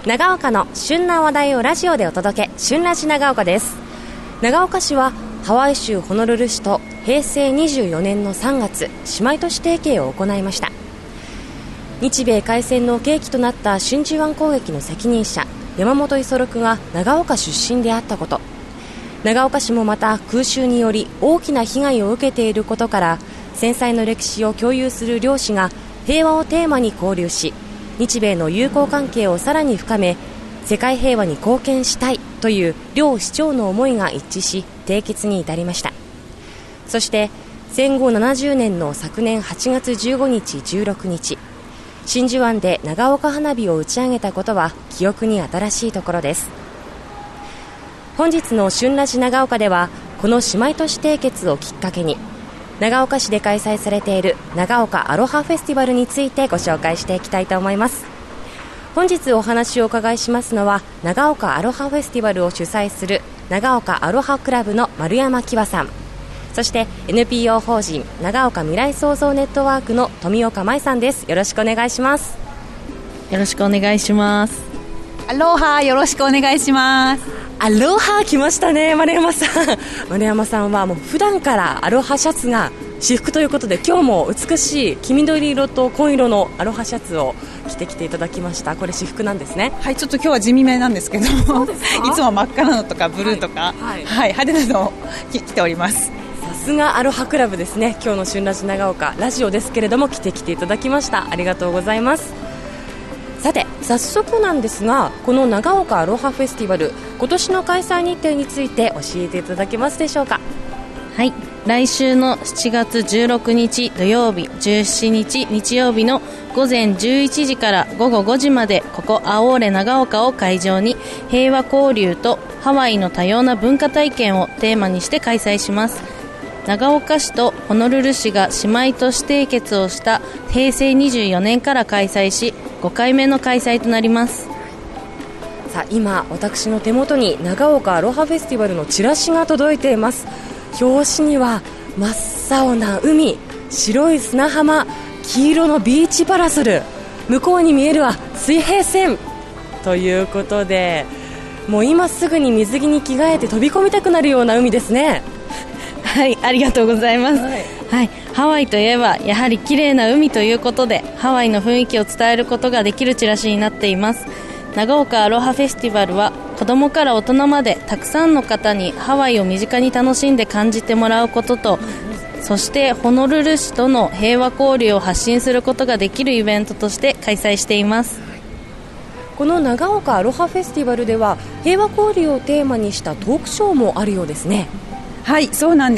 長岡の旬な話題をラジオでお届け、旬ラジ長岡です。長岡市はハワイ州ホノルル市と平成24年の3月姉妹都市提携を行いました。日米開戦の契機となった真珠湾攻撃の責任者山本五十六が長岡出身であったこと、長岡市もまた空襲により大きな被害を受けていることから、戦災の歴史を共有する両市が平和をテーマに交流し、日米の友好関係をさらに深め、世界平和に貢献したいという両市長の思いが一致し、締結に至りました。そして戦後70年の昨年8月15日16日、真珠湾で長岡花火を打ち上げたことは記憶に新しいところです。本日の旬ラジ長岡では、この姉妹都市締結をきっかけに長岡市で開催されている長岡アロハフェスティバルについてご紹介していきたいと思います。本日お話をお伺いしますのは、長岡アロハフェスティバルを主催する長岡アロハクラブの丸山希和さん、そして NPO 法人長岡未来創造ネットワークの富岡舞さんです。よろしくお願いします。 よろしくお願いします。 アロハ、よろしくお願いします。 アロハ来ましたね、丸山さん。丸山さんはもう普段からアロハシャツが私服ということで、今日も美しい黄緑色と紺色のアロハシャツを着てきていただきました。これ私服なんですね。 はい、ちょっと今日は地味めなんですけども、いつも真っ赤なのとかブルーとか、派手なのを着ております。 さすがアロハクラブですね。今日の旬ラジ長岡、ラジオですけれども着てきていただきました。ありがとうございます。さて早速なんですが、この長岡アロハフェスティバル、今年の開催日程について教えていただけますでしょうか。 はい、来週の7月16日土曜日、17日日曜日の午前11時から午後5時まで、ここアオーレ長岡を会場に平和交流とハワイの多様な文化体験をテーマにして開催します。長岡市とホノルル市が姉妹都市締結をした平成24年から開催し、5回目の開催となります。 さあ、今私の手元に長岡アロハフェスティバルのチラシが届いています。表紙には真っ青な海、白い砂浜、黄色のビーチパラソル、向こうに見えるは水平線ということで、もう今すぐに水着に着替えて飛び込みたくなるような海ですね。 はい、ありがとうございます。はい、ハワイといえばやはり綺麗な海ということで、ハワイの雰囲気を伝えることができるチラシになっています。長岡アロハフェスティバルは子どもから大人までたくさんの方にハワイを身近に楽しんで感じてもらうことと、そしてホノルル市との平和交流を発信することができるイベントとして開催しています。 この長岡アロハフェスティバルでは平和交流をテーマにしたトークショーもあるようですね。 はい、そうなんです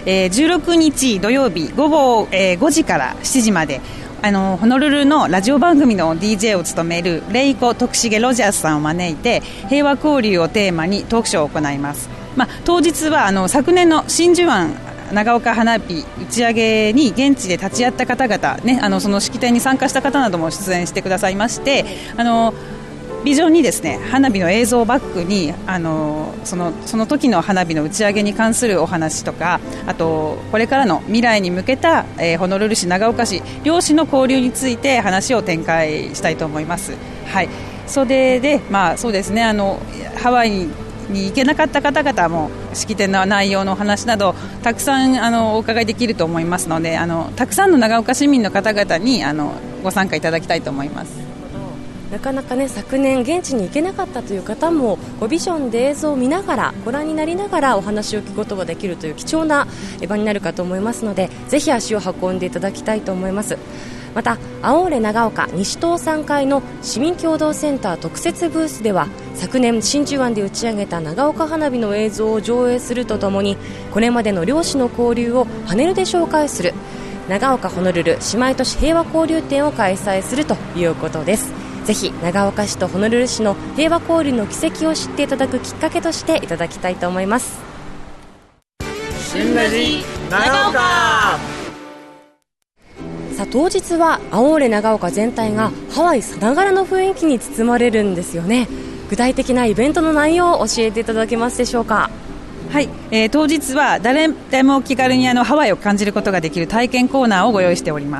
。16日土曜日午後、5時から7時まで、ホノルルのラジオ番組の DJ を務めるレイコ徳重ロジャースさんを招いて、平和交流をテーマにトークショーを行います。当日は昨年の真珠湾長岡花火打ち上げに現地で立ち会った方々、ね、その式典に参加した方なども出演してくださいまして、ビジョンにですね、花火の映像をバックにその時の花火の打ち上げに関するお話とか、あとこれからの未来に向けた、ホノルル市長岡市両市の交流について話を展開したいと思います。はい、それで、そうですね、ハワイに行けなかった方々も式典の内容のお話などたくさんお伺いできると思いますので、たくさんの長岡市民の方々にご参加いただきたいと思います。 なかなかね、昨年現地に行けなかったという方もビジョンで映像を見ながら、ご覧になりながらお話を聞くことができるという貴重な場になるかと思いますので、ぜひ足を運んでいただきたいと思います。またアオーレ長岡西棟3階の市民共同センター特設ブースでは、昨年真珠湾で打ち上げた長岡花火の映像を上映するとともに、これまでの両市の交流をパネルで紹介する長岡ホノルル姉妹都市平和交流展を開催するということです。ぜひ長岡市とホノルル市の平和交流の軌跡を知っていただくきっかけとしていただきたいと思います。 旬ラジ長岡。 さあ、当日はアオーレ長岡全体がハワイさながらの雰囲気に包まれるんですよね。具体的なイベントの内容を教えていただけますでしょうか。 はい、当日は誰でも気軽にハワイを感じることができる体験コーナーをご用意しております。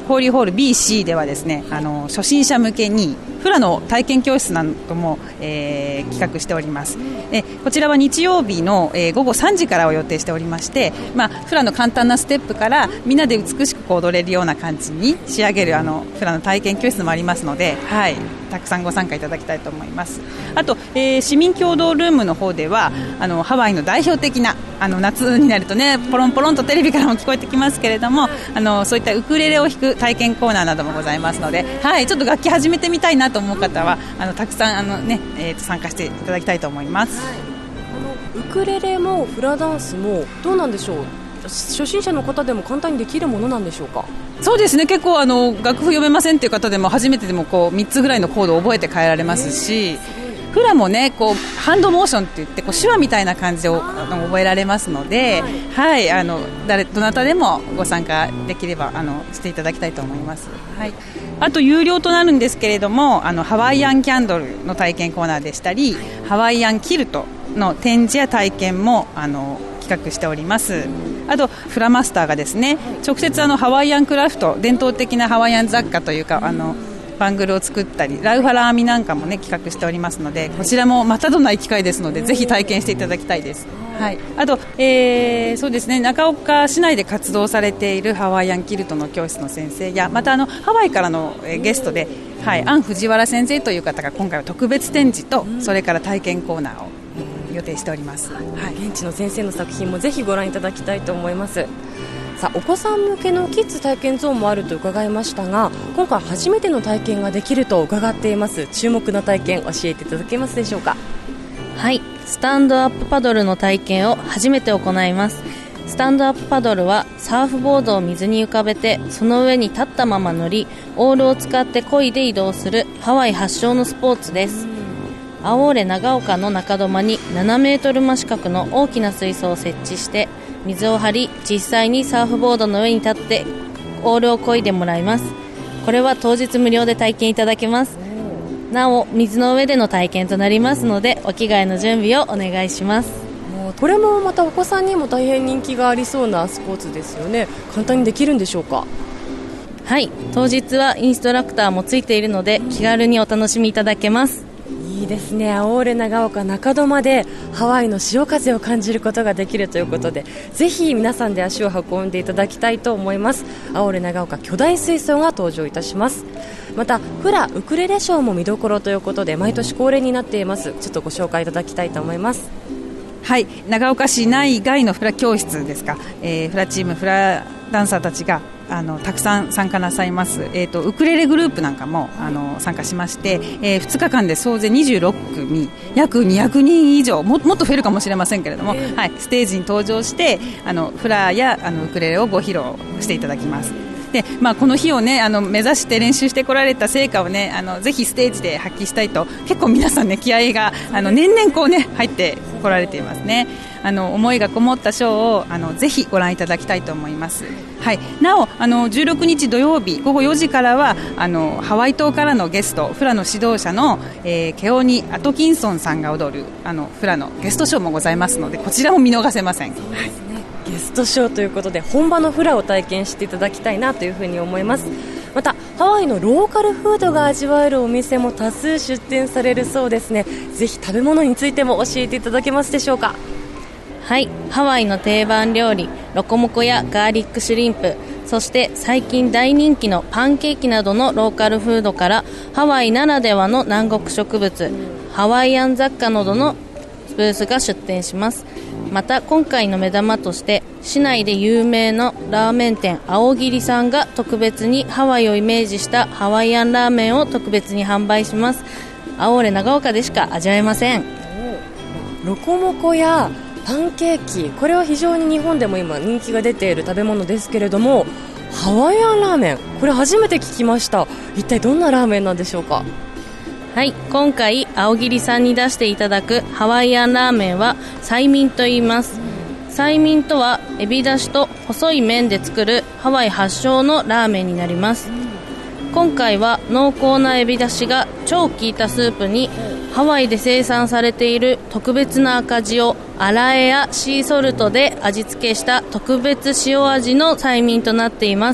交流ホール BC ではですね、初心者向けにフラの体験教室なども、企画しております。こちらは日曜日の、午後3時からを予定しておりまして、フラの簡単なステップからみんなで美しく踊れるような感じに仕上げるフラの体験教室もありますので、はい、たくさんご参加いただきたいと思います。あと、市民共同ルームの方ではハワイの代表的な夏になるとね、ポロンポロンとテレビからも聞こえてきますけれども、そういったウクレレを弾く体験コーナーなどもございますので、はい、ちょっと楽器始めてみたいなと思う方はたくさん参加していただきたいと思います。 ウクレレもフラダンスもどうなんでしょう、初心者の方でも簡単にできるものなんでしょうか。 そうですね、結構楽譜読めませんという方でも初めてでも3つぐらいのコードを覚えて変えられますし、フラもねハンドモーションって言って手話みたいな感じで覚えられますので、はい、どなたでもご参加できればしていただきたいと思います。はい、あと有料となるんですけれどもハワイアンキャンドルの体験コーナーでしたり、ハワイアンキルトの展示や体験も企画しております。あとフラマスターがですね、直接ハワイアンクラフト、伝統的なハワイアン雑貨というかバングルを作ったりラウファラ編みなんかもね企画しておりますので、こちらもまたとない機会ですのでぜひ体験していただきたいです。はい、あと、そうですね、中岡市内で活動されているハワイアンキルトの教室の先生や、またハワイからのゲストで、はい、アン藤原先生という方が今回は特別展示と、それから体験コーナーを予定しております。はい、 現地の先生の作品もぜひご覧いただきたいと思います。さあ、お子さん向けのキッズ体験ゾーンもあると伺いましたが、今回初めての体験ができると伺っています。注目の体験教えていただけますでしょうか。 はい、スタンドアップパドルの体験を初めて行います。スタンドアップパドルはサーフボードを水に浮かべてその上に立ったまま乗り、オールを使って漕いで移動するハワイ発祥のスポーツです。アオーレ長岡の中土間に7メートル真四角の大きな水槽を設置して水を張り、実際にサーフボードの上に立ってオールを漕いでもらいます。これは当日無料で体験いただけます。なお水の上での体験となりますので、お着替えの準備をお願いします。 これもまたお子さんにも大変人気がありそうなスポーツですよね。簡単にできるんでしょうか。 はい、当日はインストラクターもついているので気軽にお楽しみいただけます。 いいですね。アオーレ長岡中土間でハワイの潮風を感じることができるということで、ぜひ皆さんで足を運んでいただきたいと思います。アオーレ長岡巨大水槽が登場いたします。またフラウクレレショーも見どころということで毎年恒例になっています。ちょっとご紹介いただきたいと思います。 はい、長岡市内外のフラ教室ですか、フラチーム、フラダンサーたちがたくさん参加なさいます。ウクレレグループなんかも参加しまして、2日間で総勢26組約200人以上 もっと増えるかもしれませんけれども、はい、ステージに登場してフラやウクレレをご披露していただきます。で、この日を、ね、目指して練習してこられた成果を、ね、ぜひステージで発揮したいと結構皆さん、ね、気合が年々こう、ね、入ってこられていますね。思いがこもったショーをぜひご覧いただきたいと思います。はい、なお16日土曜日午後4時からはハワイ島からのゲストフラの指導者の、ケオニ・アトキンソンさんが踊るフラのゲストショーもございますので、こちらも見逃せません。はい、 ゲストショーということで本場のフラを体験していただきたいなというふうに思います。またハワイのローカルフードが味わえるお店も多数出店されるそうですね。ぜひ食べ物についても教えていただけますでしょうか。 はい、ハワイの定番料理ロコモコやガーリックシュリンプ、そして最近大人気のパンケーキなどのローカルフードからハワイならではの南国植物、ハワイアン雑貨などのブースが出店します。また今回の目玉として市内で有名なラーメン店青桐さんが特別にハワイをイメージしたハワイアンラーメンを特別に販売します。アオーレ長岡でしか味わえません。 ロコモコやパンケーキ、これは非常に日本でも今人気が出ている食べ物ですけれども、ハワイアンラーメン、これ初めて聞きました。一体どんなラーメンなんでしょうか。 はい、今回青桐さんに出していただくハワイアンラーメンはサイミンと言います。サイミンとはエビだしと細い麺で作るハワイ発祥のラーメンになります。今回は濃厚なエビだしが超効いたスープにハワイで生産されている特別な赤塩、アラエやシーソルトで味付けした特別塩味のサイミンとなっています。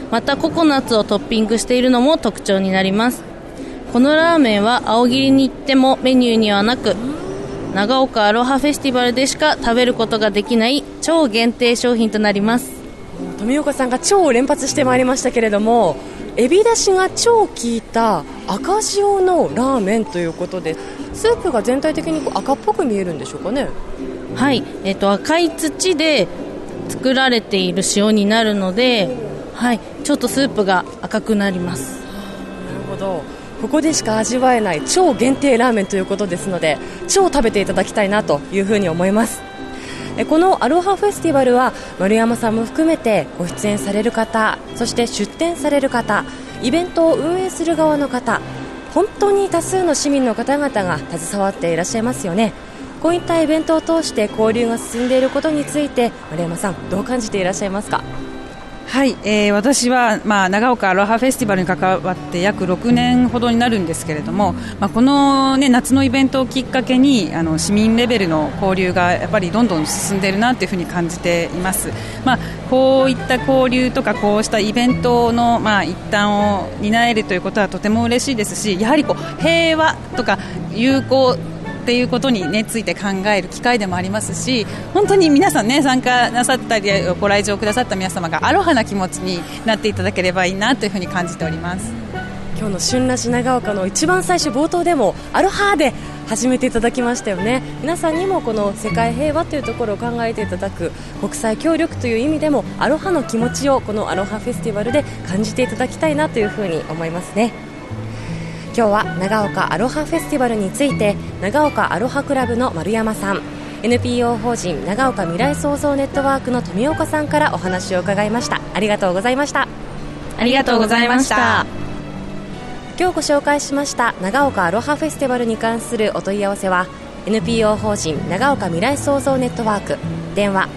またココナッツをトッピングしているのも特徴になります。このラーメンは青桐に行ってもメニューにはなく、長岡アロハフェスティバルでしか食べることができない超限定商品となります。 富岡さんが超を連発してまいりましたけれども、エビだしが超効いた赤塩のラーメンということで、スープが全体的に赤っぽく見えるんでしょうかね。 はい、赤い土で作られている塩になるので、はい、ちょっとスープが赤くなります。 なるほど、ここでしか味わえない超限定ラーメンということですので、超食べていただきたいなというふうに思います。このアロハフェスティバルは丸山さんも含めてご出演される方、そして出展される方、イベントを運営する側の方、本当に多数の市民の方々が携わっていらっしゃいますよね。こういったイベントを通して交流が進んでいることについて丸山さん、どう感じていらっしゃいますか。 はい、私は、長岡アロハフェスティバルに関わって約6年ほどになるんですけれども、この、夏のイベントをきっかけに市民レベルの交流がやっぱりどんどん進んでいるなというふうに感じています。こういった交流とかこうしたイベントの、一端を担えるということはとても嬉しいですし、やはり平和とか友好っていうことに、ついて考える機会でもありますし、本当に皆さん、参加なさったりご来場くださった皆様がアロハな気持ちになっていただければいいなというふうに感じております。 今日の旬ラジ長岡の一番最初冒頭でもアロハで始めていただきましたよね。皆さんにもこの世界平和というところを考えていただく、国際協力という意味でもアロハの気持ちをこのアロハフェスティバルで感じていただきたいなというふうに思いますね。今日は長岡アロハフェスティバルについて長岡アロハクラブの丸山さん、 NPO 法人長岡未来創造ネットワークの富岡さんからお話を伺いました。ありがとうございました。 ありがとうございました。 今日ご紹介しました長岡アロハフェスティバルに関するお問い合わせは NPO 法人長岡未来創造ネットワーク、電話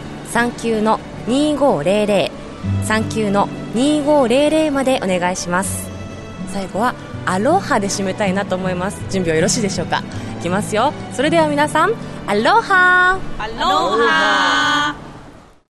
39-2500 39-2500 までお願いします。最後はアロハで締めたいなと思います。準備はよろしいでしょうか。いきますよ。それでは皆さん、アロハアロハ。